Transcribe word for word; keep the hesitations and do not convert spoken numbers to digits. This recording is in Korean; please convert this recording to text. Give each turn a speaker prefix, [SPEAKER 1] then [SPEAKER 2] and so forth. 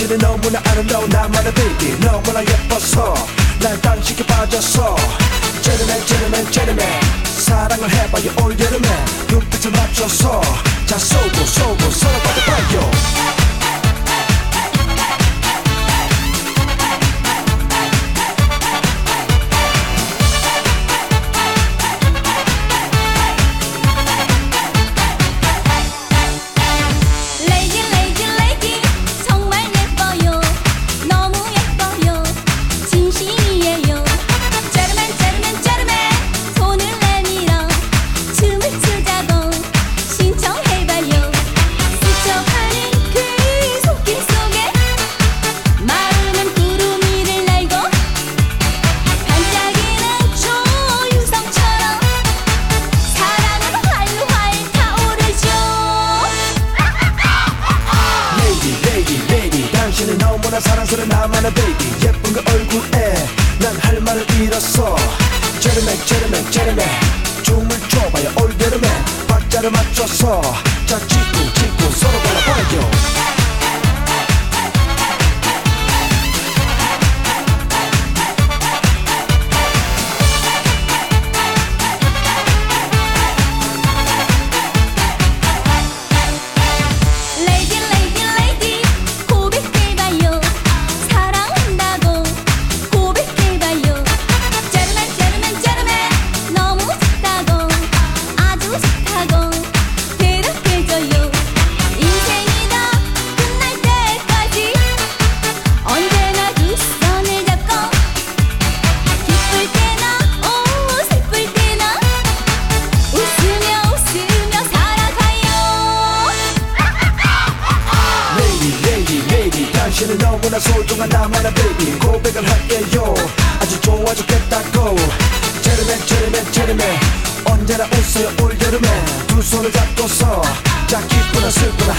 [SPEAKER 1] 당신은 너무나 아름다운 나만의 baby 너무나 예뻐서 난 당신께 빠졌어 제르맨 제르맨 제르맨 사랑을 해봐요 올여름에 눈빛을 맞춰서 자 쏘고 쏘고 서로 받아봐요 당신은 너무나 사랑스러운 나만의 baby 예쁜 그 얼굴에 난 할 말을 잃었어 제르맨 제르맨 제르맨 춤을 춰봐요 올여름에 박자를 맞춰서 자 짚고 짚고 서로 발라봐요 당신은 너무나 소중한 나만의 baby 고백을 할게요 아주 좋아 죽겠다고 제르맨 제르맨 제르맨 언제나 웃어요 올여름에 두 손을 잡고서 자 기쁘나 슬프나